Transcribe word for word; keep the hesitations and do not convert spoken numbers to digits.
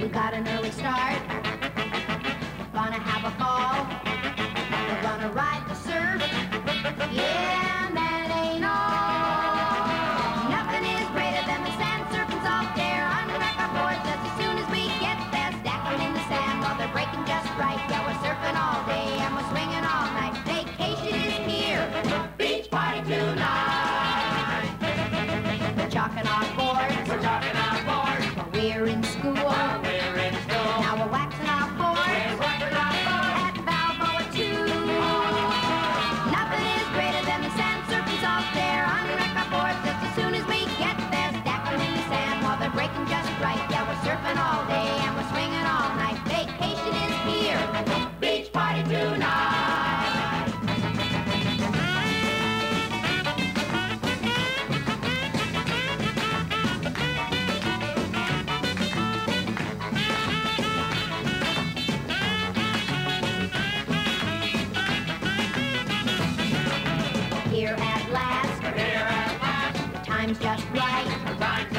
We got an early start. Gonna have a ball. We're gonna ride the surf. Yeah, and that ain't all. Nothing is greater than the sand serpents off there. Unwreck our boards just as soon as we get there. Stack them in the sand while they're breaking just right. Yeah, we're surfing all day and we're swinging all night. Vacation is here. Beach party tonight. We're chalking our boards. We're chalking our boards. While we're in school. While we're in school. Now we're waxing our boards. We're waxing our boards. At Balboa too. Nothing is greater than the sand serpents off there. Unwreck our boards just as soon as we get there. Stack them in the sand while they're breaking just right. Yeah, we're surfing all day and we're swinging all night. Vacation is here. Beach party tonight. Here at last, Here at last, the time's just right. the time's